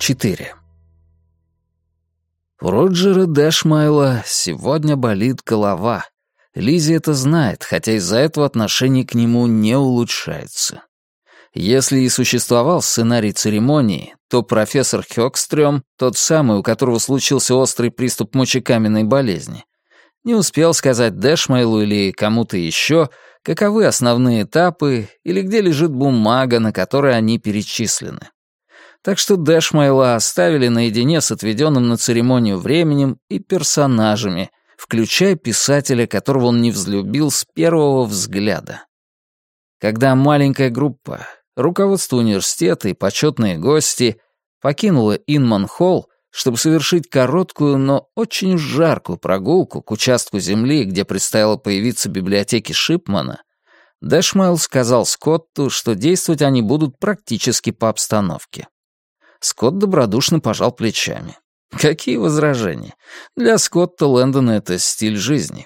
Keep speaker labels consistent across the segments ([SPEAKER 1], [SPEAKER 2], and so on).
[SPEAKER 1] 4. У Роджера Дэшмайла сегодня болит голова. Лиззи это знает, хотя из-за этого отношение к нему не улучшается. Если и существовал сценарий церемонии, то профессор Хёкстрём, тот самый, у которого случился острый приступ мочекаменной болезни, не успел сказать Дэшмайлу или кому-то еще, каковы основные этапы или где лежит бумага, на которой они перечислены. Так что Дэшмайла оставили наедине с отведенным на церемонию временем и персонажами, включая писателя, которого он не взлюбил с первого взгляда. Когда маленькая группа, руководство университета и почетные гости покинула Инман-Холл, чтобы совершить короткую, но очень жаркую прогулку к участку земли, где предстояло появиться библиотеке Шипмана, Дэшмайл сказал Скотту, что действовать они будут практически по обстановке. Скотт добродушно пожал плечами. Какие возражения? Для Скотта Лэндона это стиль жизни.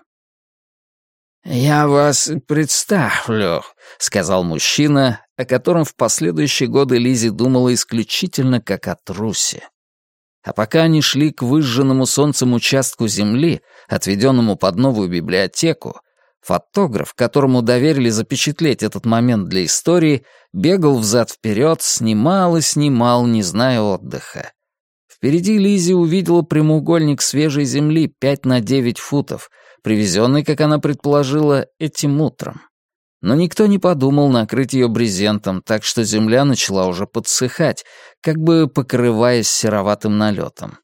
[SPEAKER 1] «Я вас представлю», — сказал мужчина, о котором в последующие годы Лиззи думала исключительно как о трусе. А пока они шли к выжженному солнцем участку земли, отведенному под новую библиотеку, фотограф, которому доверили запечатлеть этот момент для истории, бегал взад-вперед, снимал и снимал, не зная отдыха. Впереди Лиззи увидела прямоугольник свежей земли 5 на 9 футов, привезенный, как она предположила, этим утром. Но никто не подумал накрыть ее брезентом, так что земля начала уже подсыхать, как бы покрываясь сероватым налетом.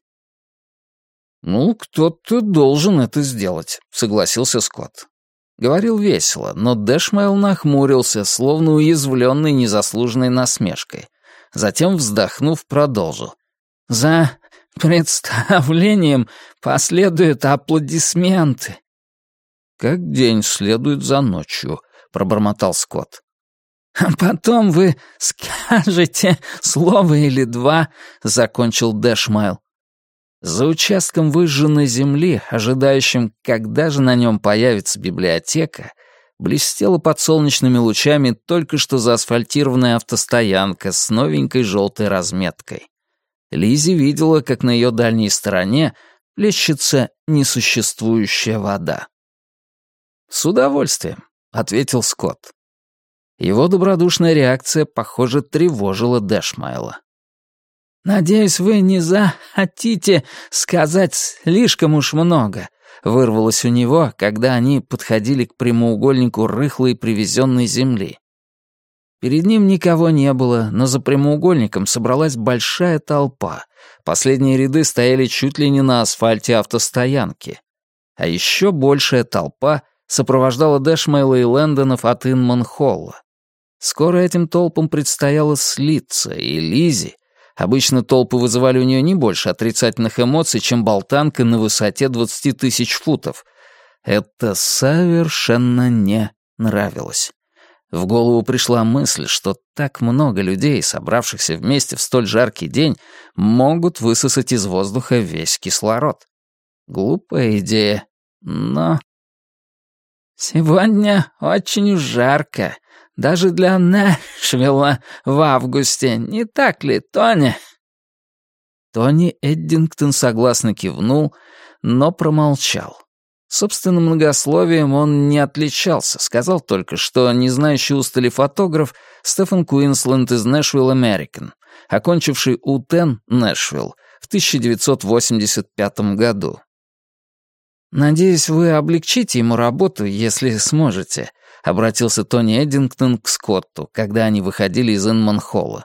[SPEAKER 1] «Ну, кто-то должен это сделать», — согласился Скотт. Говорил весело, но Дэшмайл нахмурился, словно уязвленный незаслуженной насмешкой. Затем, вздохнув, продолжил. «За представлением последуют аплодисменты». «Как день следует за ночью», — пробормотал Скотт. «А потом вы скажете слово или два», — закончил Дэшмайл. За участком выжженной земли, ожидающим, когда же на нем появится библиотека, блестела под солнечными лучами только что заасфальтированная автостоянка с новенькой желтой разметкой. Лиззи видела, как на ее дальней стороне плещется несуществующая вода. «С удовольствием», — ответил Скотт. Его добродушная реакция, похоже, тревожила Дэшмайла. «Надеюсь, вы не захотите сказать слишком уж много», — вырвалось у него, когда они подходили к прямоугольнику рыхлой привезенной земли. Перед ним никого не было, но за прямоугольником собралась большая толпа. Последние ряды стояли чуть ли не на асфальте автостоянки. А еще большая толпа сопровождала Дэшмайла и Лэндонов от Инман-Холла. Скоро этим толпам предстояло слиться, и Лиззи, обычно толпы вызывали у нее не больше отрицательных эмоций, чем болтанка на высоте 20 тысяч футов. Это совершенно не нравилось. В голову пришла мысль, что так много людей, собравшихся вместе в столь жаркий день, могут высосать из воздуха весь кислород. Глупая идея, но... «Сегодня очень жарко, даже для Нэшвилла в августе, не так ли, Тони?» Тони Эддингтон согласно кивнул, но промолчал. Собственным многословием он не отличался, сказал только, что не знающий устали фотограф Стефан Куинсленд из Нэшвилл Американ, окончивший УТЭН Нэшвилл в 1985 году. «Надеюсь, вы облегчите ему работу, если сможете», — обратился Тони Эддингтон к Скотту, когда они выходили из Инман-Холла.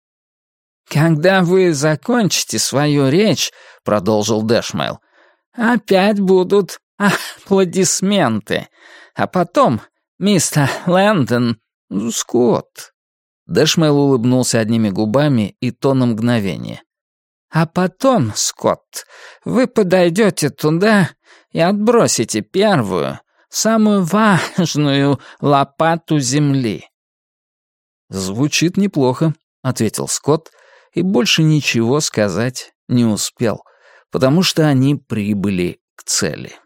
[SPEAKER 1] «Когда вы закончите свою речь», — продолжил Дэшмайл, — «опять будут аплодисменты. А потом, мистер Лэндон, Скотт». Дэшмайл улыбнулся одними губами и то на мгновение. «А потом, Скотт, вы подойдете туда и отбросите первую, самую важную лопату земли». «Звучит неплохо», — ответил Скотт, и больше ничего сказать не успел, потому что они прибыли к цели.